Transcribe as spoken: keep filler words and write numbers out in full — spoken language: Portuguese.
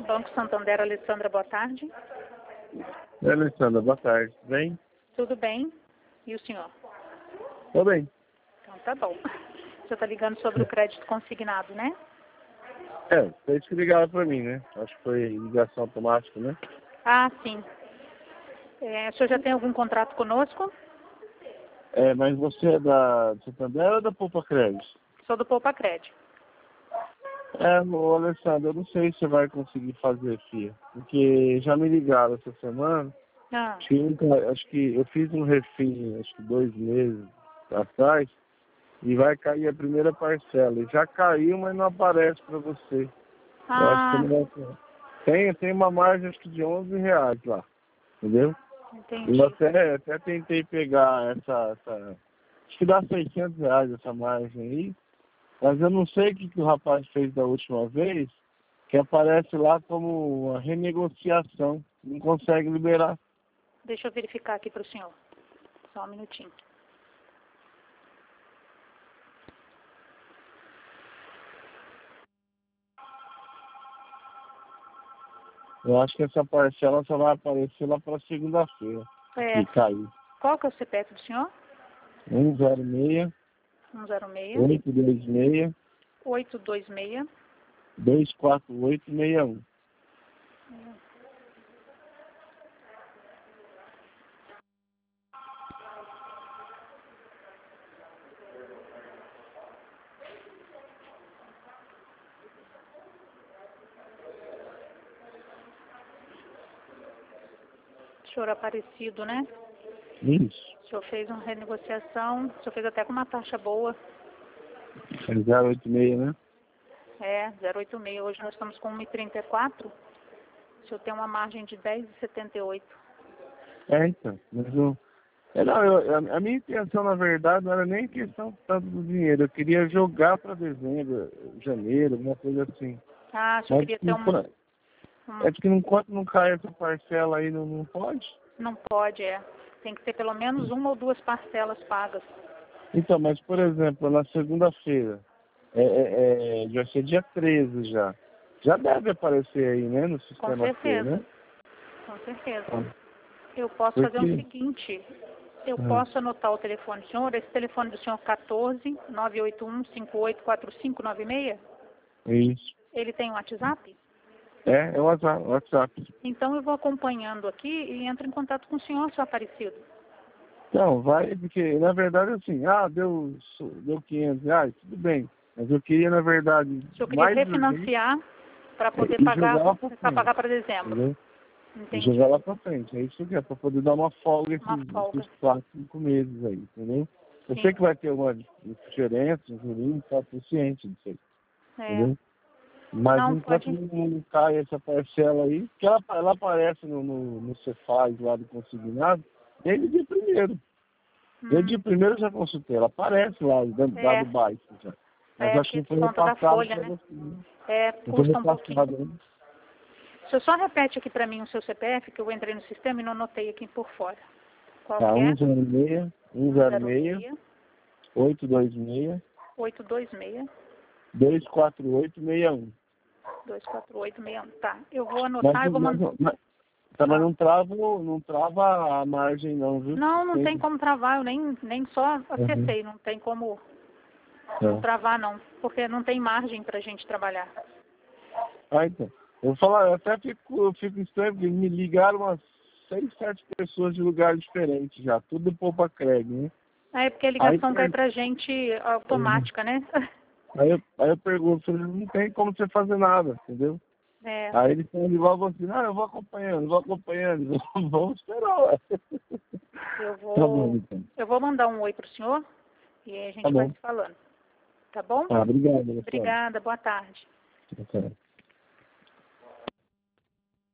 Banco Santander, Alessandra, boa tarde. Oi, Alessandra, boa tarde. Tudo bem? Tudo bem? E o senhor? Tô bem. Então tá bom. Você está ligando sobre o crédito consignado, né? É, vocês que ligaram pra mim, né? Acho que foi ligação automática, né? Ah, sim. É, o senhor já tem algum contrato conosco? É, mas você é da do Santander ou da Poupa Crédito? Sou do Poupa Crédito. É, ô, Alessandra, eu não sei se você vai conseguir fazer, filha. Porque já me ligaram essa semana. Ah, Acho que, nunca- acho que eu fiz um refim, acho que dois meses atrás. E vai cair a primeira parcela. E já caiu, mas não aparece para você. Eu acho que ah não vai. Tem, tem uma margem acho que de onze reais lá. Entendeu? entendi. Eu até, até tentei pegar essa, essa. Acho que dá seiscentos reais essa margem aí. Mas eu não sei o que, que o rapaz fez da última vez, que aparece lá como uma renegociação. Não consegue liberar. Deixa eu verificar aqui para o senhor. Só um minutinho. Eu acho que essa parcela só vai aparecer lá para segunda-feira. É, Que caiu. qual que é o C P F do senhor? um zero seis, um zero seis, oito dois seis, oito dois seis. dois quatro oito seis um. Senhor Aparecido, né? Isso. O senhor fez uma renegociação, o senhor fez até com uma taxa boa. É zero oito seis, né? É, zero oito seis. Hoje nós estamos com um e trinta e quatro. O senhor tem uma margem de dez e setenta e oito. É, então. Mas eu, é, não, eu, a, a minha intenção, na verdade, não era nem questão tanto do dinheiro. Eu queria jogar para dezembro, janeiro, alguma coisa assim. Ah, o senhor Mas queria ter não, um... é um que enquanto não cai essa parcela aí, não, não pode? não pode, é. Tem que ter pelo menos uma ou duas parcelas pagas. Então, mas por exemplo, na segunda-feira, é, é, é, vai ser dia treze já. Já deve aparecer aí, né, no Com sistema T, certeza. né? Com certeza. Ah, Eu posso fazer o porque... seguinte. Eu Ah, posso anotar o telefone do senhor. Esse telefone do senhor quatorze, nove oito um, cinco oito quatro cinco nove seis. isso. Ele tem um WhatsApp? É, é o WhatsApp. WhatsApp. Então eu vou acompanhando aqui e entro em contato com o senhor, seu Aparecido. Então, vai, porque na verdade assim, ah, deu, deu quinhentos reais, tudo bem. Mas eu queria, na verdade, O senhor queria mais urgente refinanciar para poder e pagar, jogar lá pra para frente. pagar para dezembro. Entendeu? E jogar Entendi. lá pra frente. É isso que é, pra poder dar uma folga Uma esses, folga. esses quatro, cinco meses aí, entendeu? Eu sei Sim. que vai ter uma diferença, um jurinho, tá tô ciente disso aí, É. entendeu? Mas Não, enquanto pode. não não cai essa parcela aí, que ela, ela aparece no, no, no Cefaz lá do consignado, desde o dia primeiro. Desde o Hum, dia primeiro eu já consultei, ela aparece lá, dando é. dado baixo já. Mas É, acho porque que não foi desconta da repassado folha, para né? você. Né? É, Não foi custa um pouquinho. repassado, né? O senhor só repete aqui para mim o seu C P F, que eu entrei no sistema e não anotei aqui por fora. Qual Tá, que é? um zero seis, um zero seis, um zero seis, oito dois seis, oito dois seis, dois quatro oito seis um. dois quatro oito seis um. Tá, eu vou Mas, anotar e vou mas, mandar. mas, tá, mas Ah. não trava, o- não trava a margem não, viu? Não, não tem Tem. como travar, eu nem, nem só Uhum. acessei, não tem como não É. travar não, porque não tem margem pra gente trabalhar. Ah, então. Eu vou falar, eu até fico, eu fico estranho, porque me ligaram umas seis, sete pessoas de lugares diferentes já, tudo poupa crédito, né? É porque a Aí, ligação cai pra gente Uhum. automática, né? Aí, eu, aí eu pergunto, falei, não tem como você fazer nada, entendeu? É, Aí eles estão igual você, não, eu vou acompanhando, vou acompanhando, vamos esperar, ué. eu Tá bom, vou, então. eu vou mandar um oi pro senhor e aí a Tá gente vai bom. se falando, tá bom? Tá, obrigado, Alessandro. Obrigada, boa tarde. Tchau, tchau.